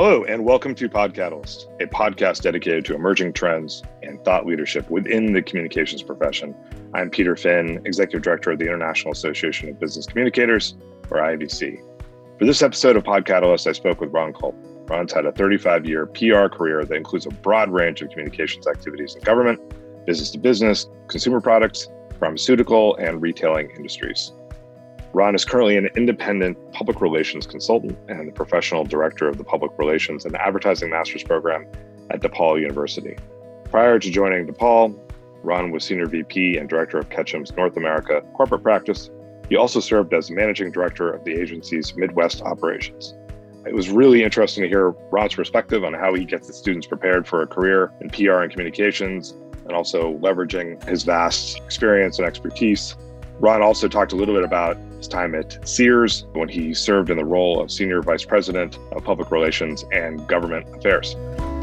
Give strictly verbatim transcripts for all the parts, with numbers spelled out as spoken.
Hello, and welcome to PodCatalyst, a podcast dedicated to emerging trends and thought leadership within the communications profession. I'm Peter Finn, Executive Director of the International Association of Business Communicators, or I A B C. For this episode of PodCatalyst, I spoke with Ron Kulp. Ron's had a thirty-five-year P R career that includes a broad range of communications activities in government, business to business, consumer products, pharmaceutical, and retailing industries. Ron is currently an independent public relations consultant and the professional director of the Public Relations and Advertising Master's Program at DePaul University. Prior to joining DePaul, Ron was Senior V P and Director of Ketchum's North America corporate practice. He also served as Managing Director of the agency's Midwest operations. It was really interesting to hear Ron's perspective on how he gets his students prepared for a career in P R and communications, and also leveraging his vast experience and expertise. Ron also talked a little bit about his time at Sears when he served in the role of Senior Vice President of Public Relations and Government Affairs.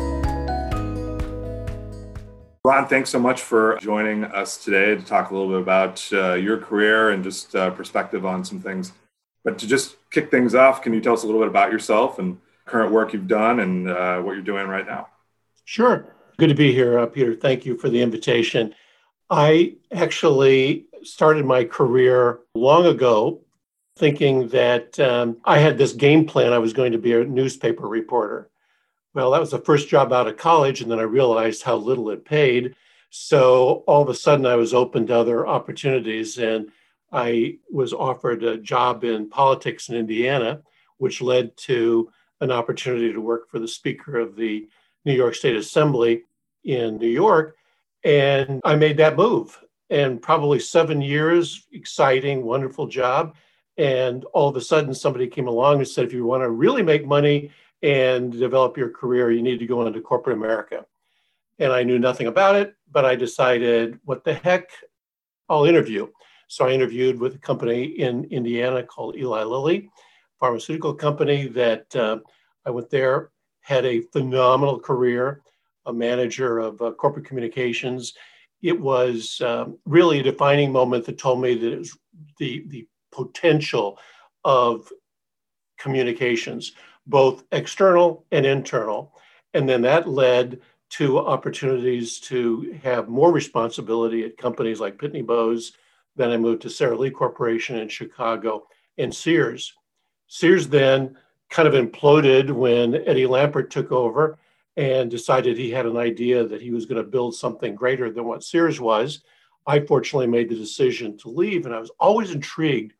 Ron, thanks so much for joining us today to talk a little bit about uh, your career and just uh, perspective on some things. But to just kick things off, can you tell us a little bit about yourself and current work you've done and uh, what you're doing right now? Sure. Good to be here, uh, Peter. Thank you for the invitation. I actually started my career long ago thinking that um, I had this game plan. I was going to be a newspaper reporter. Well, that was the first job out of college, and then I realized how little it paid. So all of a sudden, I was open to other opportunities, and I was offered a job in politics in Indiana, which led to an opportunity to work for the Speaker of the New York State Assembly in New York. And I made that move. And probably seven years, exciting, wonderful job. And all of a sudden, somebody came along and said, if you want to really make money and develop your career, you need to go into corporate America. And I knew nothing about it, but I decided, what the heck, I'll interview. So I interviewed with a company in Indiana called Eli Lilly, pharmaceutical company that uh, I went there, had a phenomenal career, a manager of uh, corporate communications. It was um, really a defining moment that told me that it was the, the potential of communications, both external and internal. And then that led to opportunities to have more responsibility at companies like Pitney Bowes. Then I moved to Sara Lee Corporation in Chicago and Sears. Sears then kind of imploded when Eddie Lampert took over and decided he had an idea that he was going to build something greater than what Sears was. I fortunately made the decision to leave, and I was always intrigued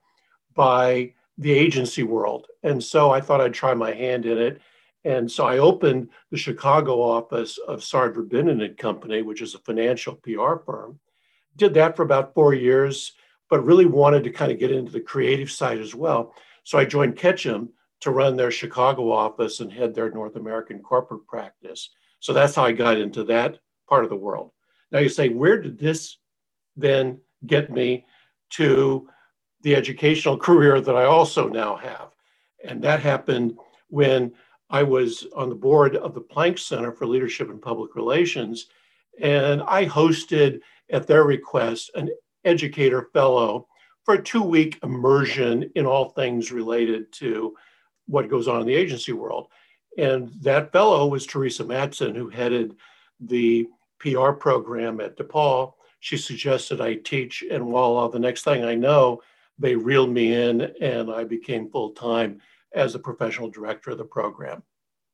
by the agency world. And so I thought I'd try my hand in it. And so I opened the Chicago office of Sard Verbinnen and Company, which is a financial P R firm. Did that for about four years, but really wanted to kind of get into the creative side as well. So I joined Ketchum to run their Chicago office and head their North American corporate practice. So that's how I got into that part of the world. Now you say, where did this then get me to the educational career that I also now have? And that happened when I was on the board of the Planck Center for Leadership and Public Relations. And I hosted, at their request, an educator fellow for a two-week immersion in all things related to what goes on in the agency world. And that fellow was Teresa Matson, who headed the P R program at DePaul. She suggested I teach, and voila, the next thing I know, they reeled me in and I became full-time as a professional director of the program.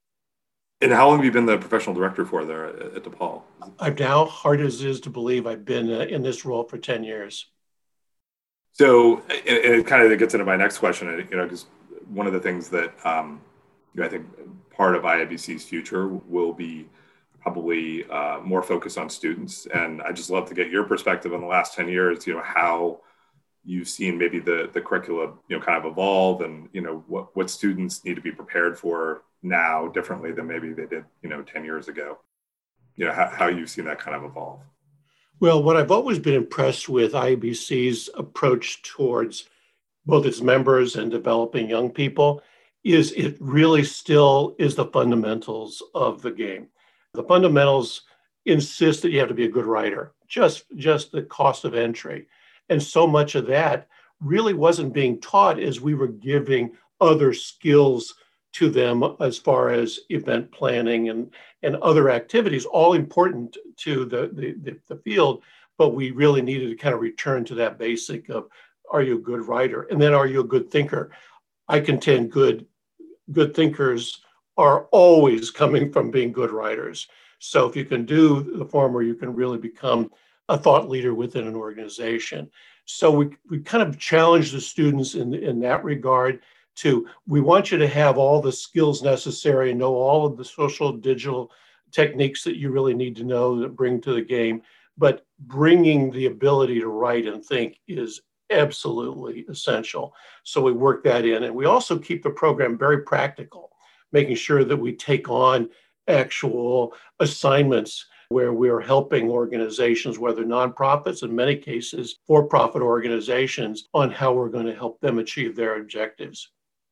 And how long have you been the professional director for there at DePaul? I've now, hard as it is to believe, I've been uh, in this role for ten years. So, and it kind of gets into my next question, you know, because one of the things that um, you know, I think part of I A B C's future will be probably uh, more focused on students. And I just love to get your perspective on the last ten years, you know, how you've seen maybe the, the curriculum, you know, kind of evolve and, you know, what, what students need to be prepared for now differently than maybe they did, you know, ten years ago. You know, how, how you've seen that kind of evolve. Well, what I've always been impressed with I A B C's approach towards both its members and developing young people is it really still is the fundamentals of the game. The fundamentals insist that you have to be a good writer, just, just the cost of entry. And so much of that really wasn't being taught as we were giving other skills to them as far as event planning and, and other activities, all important to the, the, the, the field. But we really needed to kind of return to that basic of, are you a good writer? And then, are you a good thinker? I contend good, good thinkers are always coming from being good writers. So if you can do the former, you can really become a thought leader within an organization. So we, we kind of challenge the students in, in that regard to, we want you to have all the skills necessary and know all of the social digital techniques that you really need to know that bring to the game. But bringing the ability to write and think is absolutely essential. So we work that in. And we also keep the program very practical, making sure that we take on actual assignments where we're helping organizations, whether nonprofits, in many cases, for-profit organizations, on how we're going to help them achieve their objectives.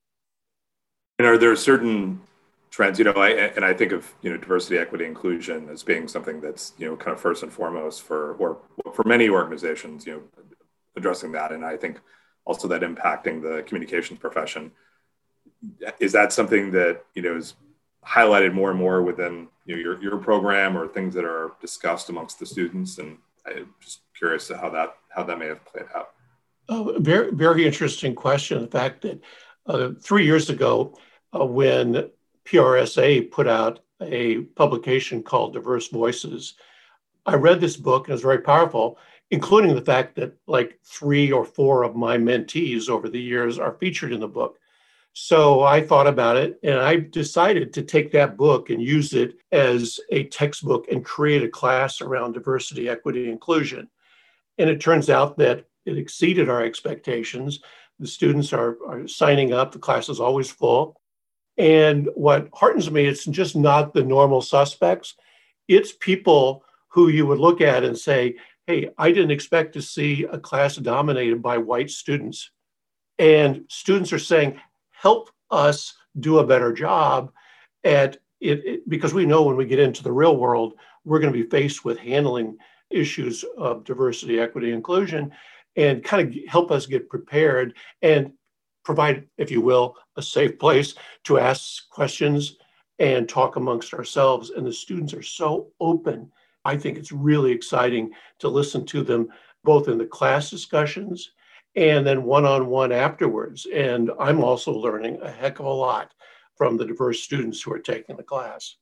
And are there certain trends, you know, I, and I think of, you know, diversity, equity, inclusion as being something that's, you know, kind of first and foremost for, or for many organizations, you know, addressing that. And I think also that impacting the communications profession. Is that something that, you know, is highlighted more and more within, you know, your, your program, or things that are discussed amongst the students? And I'm just curious to how that, how that may have played out. Oh, very, very interesting question. The fact that uh, three years ago, uh, when P R S A put out a publication called Diverse Voices, I read this book and it was very powerful, including the fact that like three or four of my mentees over the years are featured in the book. So I thought about it, and I decided to take that book and use it as a textbook and create a class around diversity, equity, inclusion. And it turns out that it exceeded our expectations. The students are, are signing up. The class is always full. And what heartens me, it's just not the normal suspects. It's people who you would look at and say, hey, I didn't expect to see a class dominated by white students. And students are saying, help us do a better job at it, it, because we know when we get into the real world, we're going to be faced with handling issues of diversity, equity, inclusion, and kind of help us get prepared and provide, if you will, a safe place to ask questions and talk amongst ourselves. And the students are so open. I think it's really exciting to listen to them, both in the class discussions and then one-on-one afterwards. And I'm also learning a heck of a lot from the diverse students who are taking the class.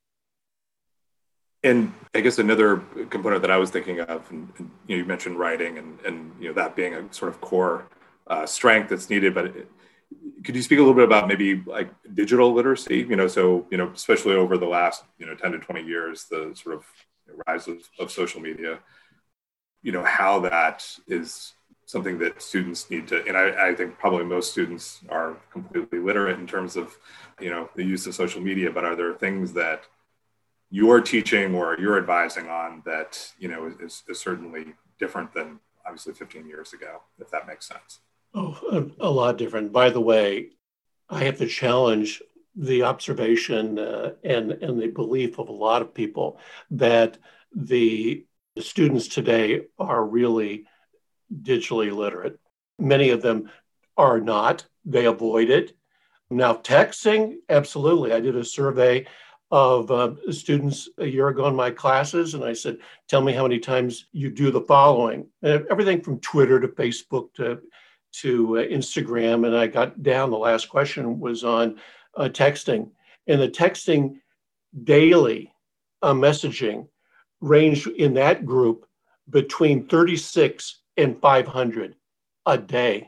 And I guess another component that I was thinking of, and, and you know, you mentioned writing and, and you know, that being a sort of core uh, strength that's needed, but it, could you speak a little bit about maybe like digital literacy? You know, so, you know, especially over the last, you know, ten to twenty years, the sort of rise of, of social media, you know, how that is something that students need to, and I, I think probably most students are completely literate in terms of, you know, the use of social media, but are there things that you're teaching or you're advising on that, you know, is, is certainly different than obviously fifteen years ago, if that makes sense? Oh, a, a lot different. By the way, I have to challenge the observation uh, and, and the belief of a lot of people that the, the students today are really digitally literate. Many of them are not. They avoid it. Now, texting, absolutely. I did a survey of uh, students a year ago in my classes, and I said, tell me how many times you do the following. And everything from Twitter to Facebook to, to uh, Instagram. And I got down, the last question was on uh, texting. And the texting daily uh, messaging ranged in that group between thirty-six and five hundred a day.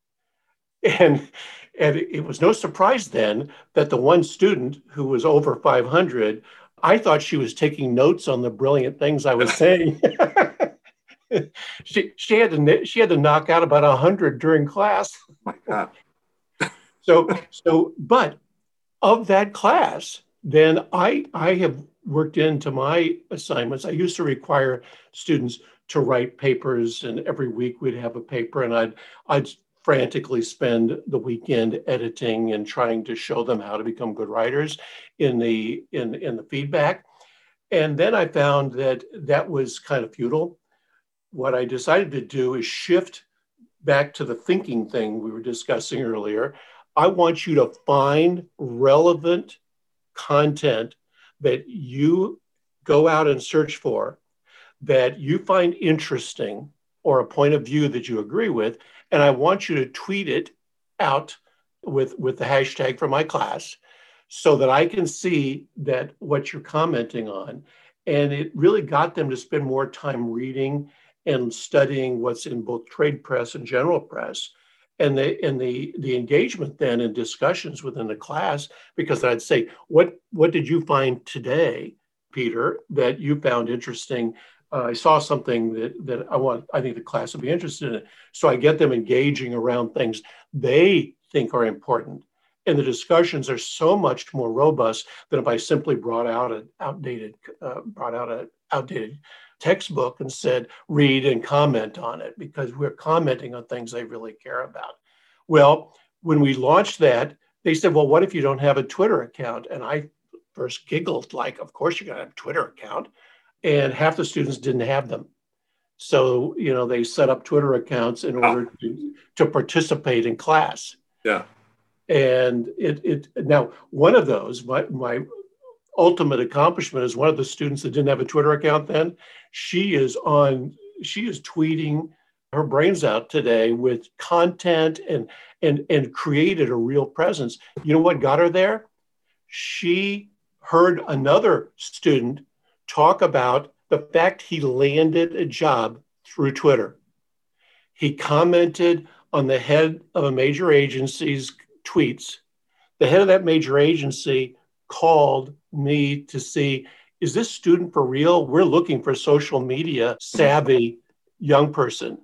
And, and it was no surprise then that the one student who was over five hundred, I thought she was taking notes on the brilliant things I was saying. she, she, had to, she had to knock out about one hundred during class. Oh my God. so, so, but of that class, then I, I have worked into my assignments. I used to require students to write papers, and every week we'd have a paper, and I'd I'd frantically spend the weekend editing and trying to show them how to become good writers in the in in the feedback. And then I found that that was kind of futile. What I decided to do is shift back to the thinking thing we were discussing earlier. I want you to find relevant content that you go out and search for, that you find interesting, or a point of view that you agree with, and I want you to tweet it out with, with the hashtag for my class so that I can see that what you're commenting on. And it really got them to spend more time reading and studying what's in both trade press and general press. And the and the the engagement then in discussions within the class, because I'd say, what what did you find today, Peter, that you found interesting? Uh, I saw something that that I want, I think the class would be interested in it. So I get them engaging around things they think are important. And the discussions are so much more robust than if I simply brought out an outdated, uh, brought out an outdated textbook and said, read and comment on it, because we're commenting on things they really care about. Well, when we launched that, they said, well, what if you don't have a Twitter account? And I first giggled, like, of course you're going to have a Twitter account. And half the students didn't have them. So, you know, they set up Twitter accounts in order to, to participate in class. Yeah. And it, it now, one of those, my, my ultimate accomplishment is one of the students that didn't have a Twitter account then, she is on, she is tweeting her brains out today with content and, and, and created a real presence. You know what got her there? She heard another student talk about the fact he landed a job through Twitter. He commented on the head of a major agency's tweets. The head of that major agency called me to see, is this student for real? We're looking for social media savvy young person.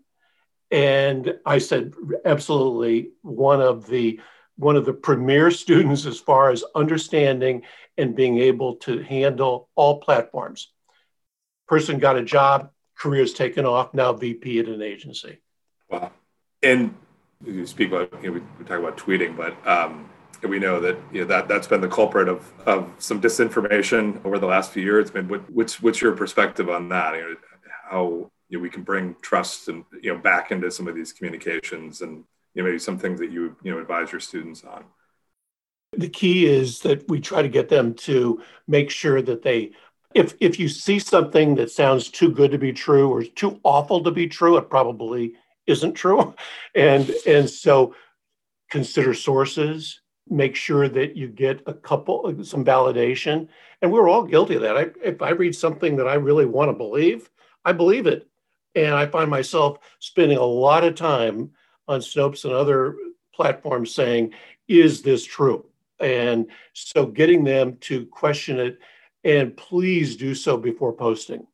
And I said, absolutely, one of the one of the premier students as far as understanding and being able to handle all platforms. Person got a job, career's taken off, now V P at an agency. Wow. And you speak about, you know, we, we talk about tweeting, but um, we know that, you know, that that's been the culprit of of some disinformation over the last few years. I mean, what, what's what's your perspective on that? You know, how, you know, we can bring trust and, you know, back into some of these communications, and, you know, maybe some things that you you know advise your students on. The key is that we try to get them to make sure that they, if if you see something that sounds too good to be true or too awful to be true, it probably isn't true. And, and so consider sources, make sure that you get a couple, some validation. And we're all guilty of that. I, if I read something that I really want to believe, I believe it. And I find myself spending a lot of time on Snopes and other platforms saying, is this true? And so getting them to question it, and please do so before posting.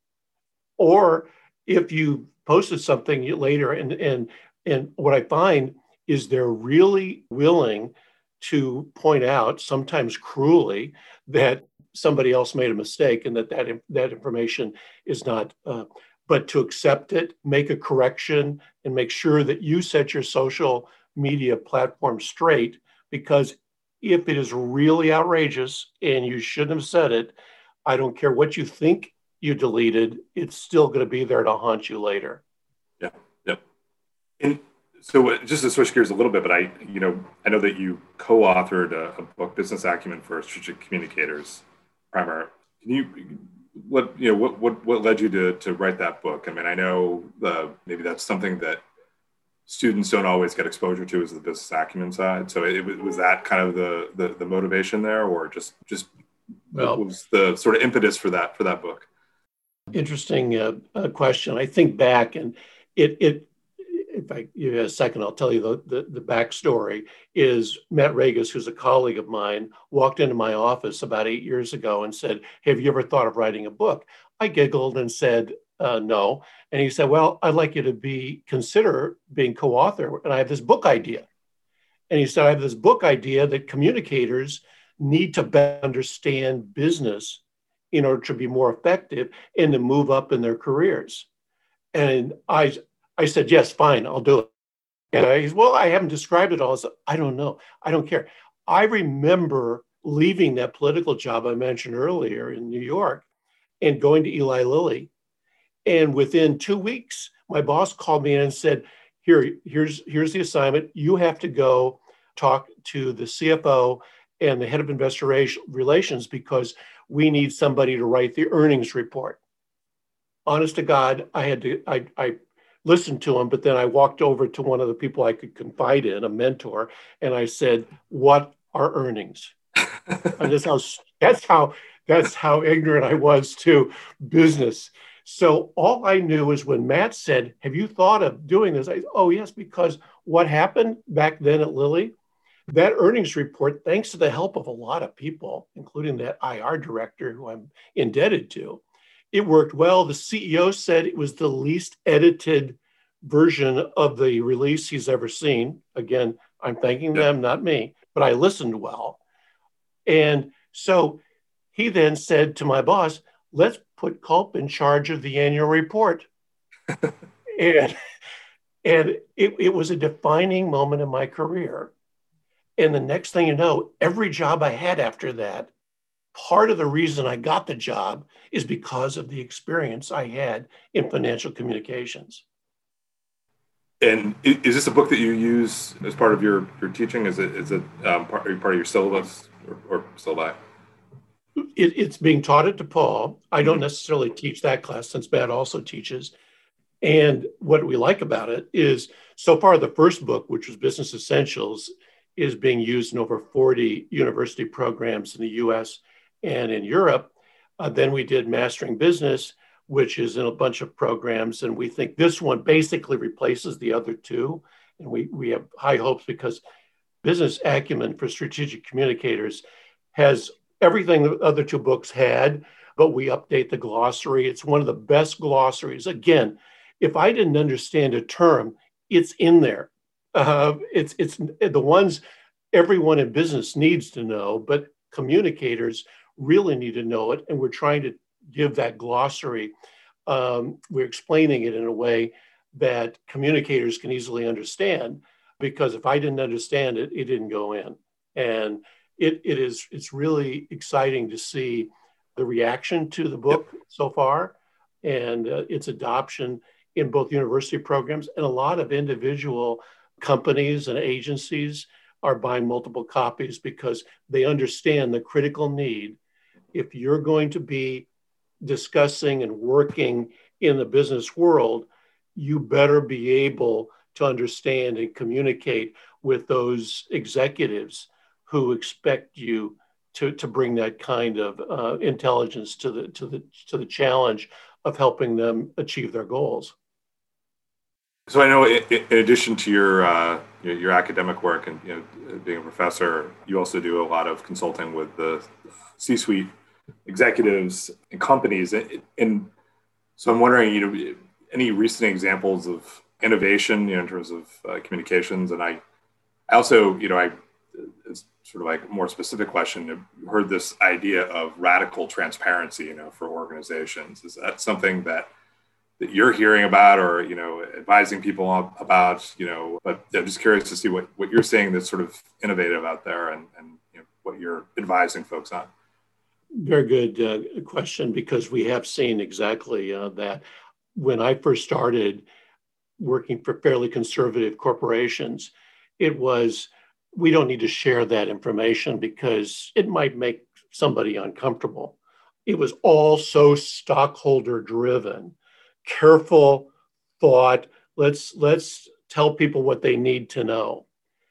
Or if you posted something later, and and and what I find is they're really willing to point out, sometimes cruelly, that somebody else made a mistake and that that, that information is not, uh, but to accept it, make a correction, and make sure that you set your social media platform straight, because if it is really outrageous and you shouldn't have said it, I don't care what you think you deleted, it's still going to be there to haunt you later. Yeah, yeah. And so just to switch gears a little bit, but I, you know, I know that you co-authored a, a book, Business Acumen for Strategic Communicators, primer. Can you, what, you know, what, what, what led you to, to write that book? I mean, I know the, maybe that's something that students don't always get exposure to, is the business acumen side. So it, was that kind of the, the, the motivation there, or just, just well, what was the sort of impetus for that, for that book? Interesting uh, uh, question. I think back, and it, it if I give you a second, I'll tell you the, the, the backstory is Matt Regis, who's a colleague of mine, walked into my office about eight years ago and said, have you ever thought of writing a book? I giggled and said, uh, no. And he said, well, I'd like you to be consider being co-author. And I have this book idea. And he said, I have this book idea that communicators need to better understand business in order to be more effective and to move up in their careers. And I, I said, yes, fine, I'll do it. And I said, well, I haven't described it all. I said, I don't know. I don't care. I remember leaving that political job I mentioned earlier in New York and going to Eli Lilly. And within two weeks, my boss called me in and said, here, here's, here's the assignment. You have to go talk to the C F O and the head of investor relations because we need somebody to write the earnings report. Honest to God, I had to, I, I listened to him, but then I walked over to one of the people I could confide in, a mentor, and I said, what are earnings? And that's how, that's how, that's how ignorant I was to business. So all I knew was when Matt said, have you thought of doing this? I said, oh yes, because what happened back then at Lilly, that earnings report, thanks to the help of a lot of people, including that I R director who I'm indebted to, it worked well. The C E O said it was the least edited version of the release he's ever seen. Again, I'm thanking them, not me, but I listened well. And so he then said to my boss, let's put Culp in charge of the annual report. and and it, it was a defining moment in my career. And the next thing you know, every job I had after that, part of the reason I got the job is because of the experience I had in financial communications. And is this a book that you use as part of your, your teaching? Is it is it um, part, part of your syllabus or, or syllabi? It, it's being taught at DePaul. I don't necessarily teach that class since Matt also teaches. And what we like about it is so far the first book, which was Business Essentials, is being used in over forty university programs in the U S and in Europe. Uh, then we did Mastering Business, which is in a bunch of programs. And we think this one basically replaces the other two. And we, we have high hopes because Business Acumen for Strategic Communicators has everything the other two books had, but we update the glossary. It's one of the best glossaries. Again, if I didn't understand a term, it's in there. Uh, it's it's the ones everyone in business needs to know, but communicators really need to know it. And we're trying to give that glossary. Um, we're explaining it in a way that communicators can easily understand, because if I didn't understand it, it didn't go in. And it it is it's really exciting to see the reaction to the book so far and uh, its adoption in both university programs, and a lot of individual companies and agencies are buying multiple copies because they understand the critical need. If you're going to be discussing and working in the business world, you better be able to understand and communicate with those executives who expect you to, to bring that kind of uh, intelligence to the to the to the challenge of helping them achieve their goals. So I know, in, in addition to your, uh, your your academic work and you know being a professor, you also do a lot of consulting with the C-suite executives and companies. And, and so I'm wondering, you know, any recent examples of innovation, you know, in terms of uh, communications. And I, I also, you know, I it's sort of like a more specific question. I heard this idea of radical transparency, you know, for organizations. Is that something that that you're hearing about, or you know, advising people about, you know? But I'm just curious to see what, what you're seeing that's sort of innovative out there, and and you know, what you're advising folks on. Very good uh, question, because we have seen exactly uh, that. When I first started working for fairly conservative corporations, it was, we don't need to share that information because it might make somebody uncomfortable. It was all so stockholder driven. Careful thought. Let's let's tell people what they need to know,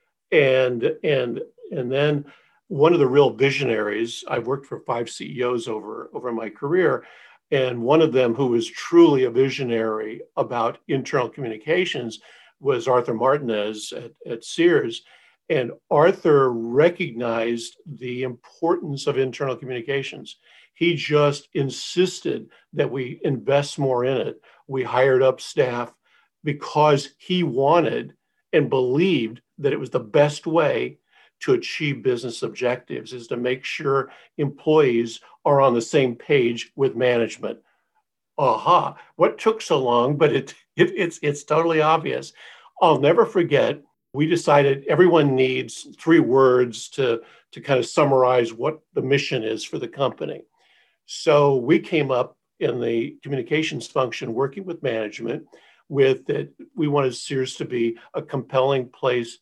and and and then one of the real visionaries. I've worked for five C E Os over over my career, and one of them who was truly a visionary about internal communications was Arthur Martinez at, at Sears. And Arthur recognized the importance of internal communications. He just insisted that we invest more in it. We hired up staff because he wanted and believed that it was the best way to achieve business objectives, is to make sure employees are on the same page with management. Aha, what took so long, but it, it it's it's totally obvious. I'll never forget, we decided everyone needs three words to, to kind of summarize what the mission is for the company. So we came up in the communications function, working with management, with that we wanted Sears to be a compelling place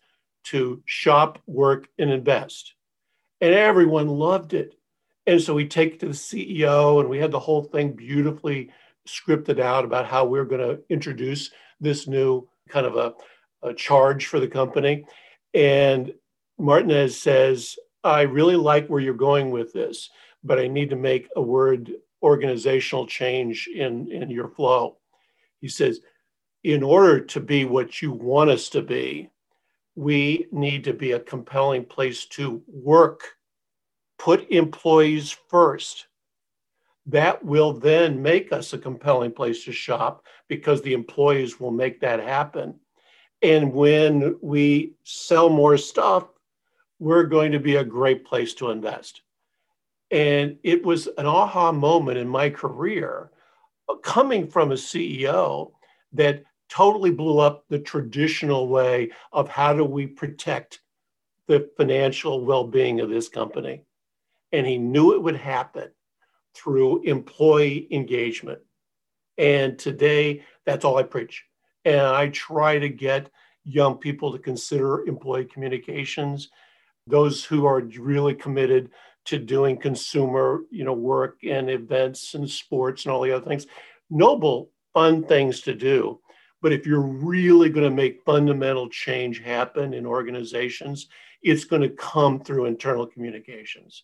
to shop, work, and invest. And everyone loved it. And so we take it to the C E O, and we had the whole thing beautifully scripted out about how we're going to introduce this new kind of a, a charge for the company. And Martinez says, I really like where you're going with this, but I need to make a word organizational change in, in your flow. He says, in order to be what you want us to be, we need to be a compelling place to work. Put employees first. That will then make us a compelling place to shop because the employees will make that happen. And when we sell more stuff, we're going to be a great place to invest. And it was an aha moment in my career, coming from a C E O that totally blew up the traditional way of how do we protect the financial well-being of this company. And he knew it would happen through employee engagement. And today, that's all I preach. And I try to get young people to consider employee communications, those who are really committed to doing consumer, you know, work and events and sports and all the other things. Noble, fun things to do. But if you're really going to make fundamental change happen in organizations, it's going to come through internal communications.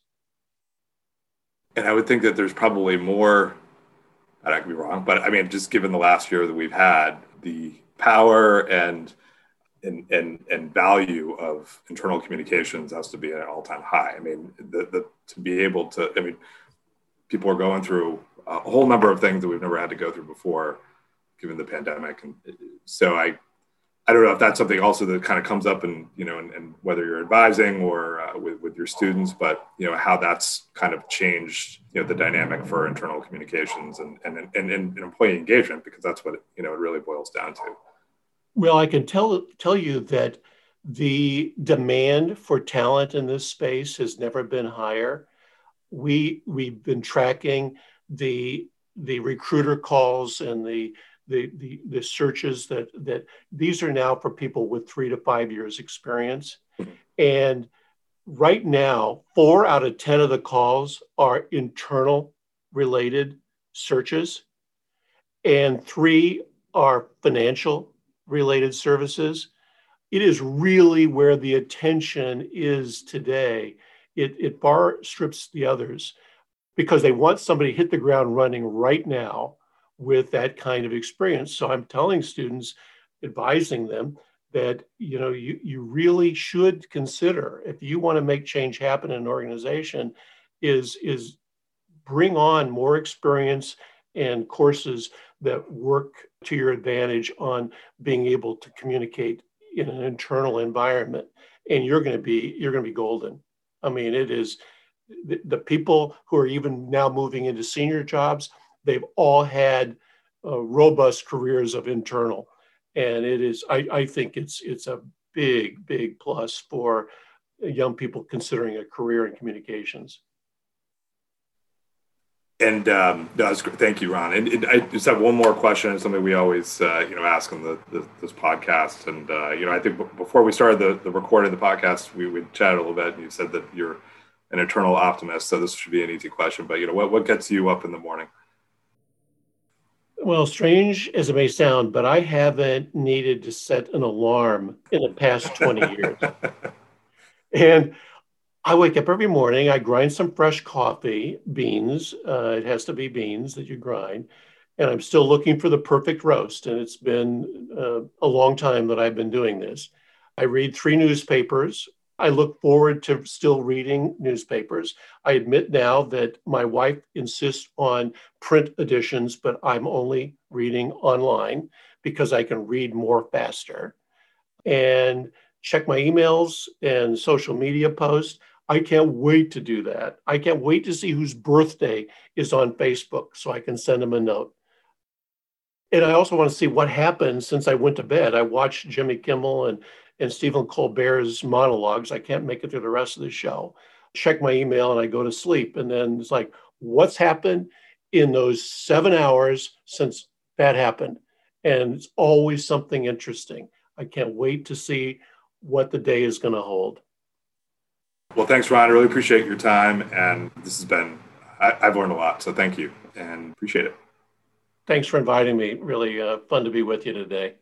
And I would think that there's probably more, I could be wrong, but I mean, just given the last year that we've had, the power and and and, and value of internal communications has to be at an all-time high. I mean, the, the to be able to, I mean, people are going through a whole number of things that we've never had to go through before, given the pandemic. And so I, I don't know if that's something also that kind of comes up in, you know, and, and whether you're advising or uh, with, with your students, but, you know, how that's kind of changed, you know, the dynamic for internal communications and, and, and, and employee engagement, because that's what, it, you know, it really boils down to. Well, I can tell, tell you that the demand for talent in this space has never been higher. We, we've been tracking the, the recruiter calls and the The, the, the searches that, that these are now for people with three to five years experience. And right now, four out of ten of the calls are internal related searches, and three are financial related services. It is really where the attention is today. It, it far strips the others because they want somebody to hit the ground running right now with that kind of experience. So I'm telling students, advising them that, you know, you, you really should consider, if you want to make change happen in an organization, is, is bring on more experience and courses that work to your advantage on being able to communicate in an internal environment. And you're going to be, you're going to be golden. I mean, it is the, the people who are even now moving into senior jobs, they've all had uh, robust careers of internal. And it is, I, I think it's it's a big, big plus for young people considering a career in communications. And um, no, that's great. Thank you, Ron. And, and I just have one more question. It's something we always, uh, you know, ask on the, the this podcast. And uh, you know, I think b- before we started the, the recording of the podcast, we would chat a little bit, and you said that you're an eternal optimist. So this should be an easy question. But you know, what what gets you up in the morning? Well, strange as it may sound, but I haven't needed to set an alarm in the past twenty years. And I wake up every morning, I grind some fresh coffee, beans. Uh, it has to be beans that you grind. And I'm still looking for the perfect roast. And it's been uh, a long time that I've been doing this. I read three newspapers. I look forward to still reading newspapers. I admit now that my wife insists on print editions, but I'm only reading online because I can read more faster. And check my emails and social media posts. I can't wait to do that. I can't wait to see whose birthday is on Facebook so I can send them a note. And I also want to see what happened since I went to bed. I watched Jimmy Kimmel and and Stephen Colbert's monologues. I can't make it through the rest of the show. Check my email and I go to sleep. And then it's like, what's happened in those seven hours since that happened? And it's always something interesting. I can't wait to see what the day is going to hold. Well, thanks, Ron. I really appreciate your time. And this has been, I, I've learned a lot. So thank you and appreciate it. Thanks for inviting me. Really uh, fun to be with you today.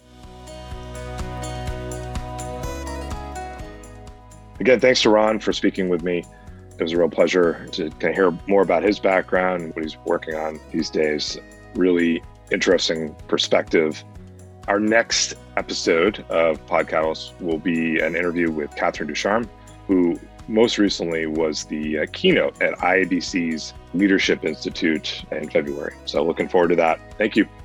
Again, thanks to Ron for speaking with me. It was a real pleasure to kind of hear more about his background and what he's working on these days. Really interesting perspective. Our next episode of Podcatalyst will be an interview with Catherine Ducharme, who most recently was the uh, keynote at I A B C's Leadership Institute in February. So looking forward to that. Thank you.